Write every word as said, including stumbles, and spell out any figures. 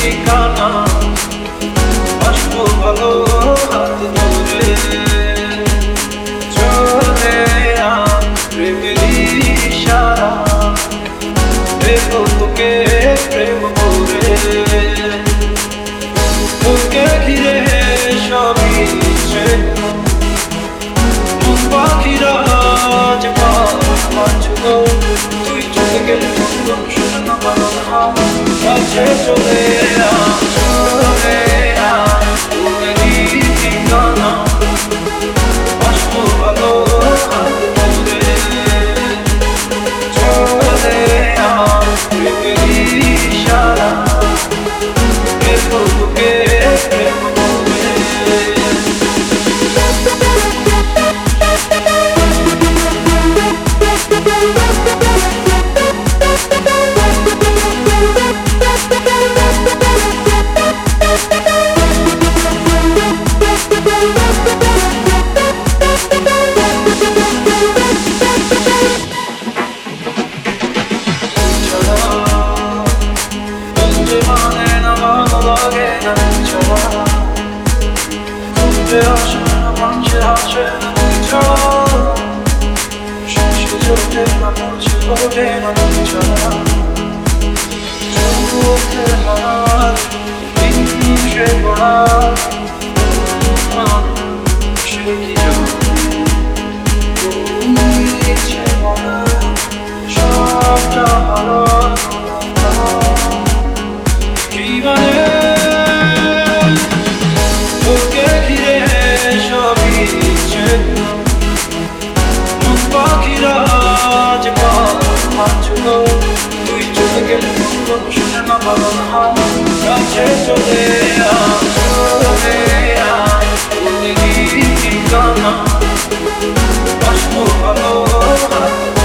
ঠিকানা আসবো ভালো হাত ধরে চলে আয় প্রেমেরই ইশারা দেব তোকে প্রেম করে তোকে ঘিরে সবই মন পাখিরা যে পাচ্ছিল তুই চলে গেলে মন শুনে না পারো না কাছে চলে আয় চলে আয় তোদেরই ঠিকানা আসবো ভালো হাত ধরে চলে আয় প্রেমেরই ইশারা দেব তোকে প্রেম করে তুই চলে গেলে শুনে না ভালো না কাছে চলে আয় চলে আয় তোদেরই ঠিকানা আসবো ভালো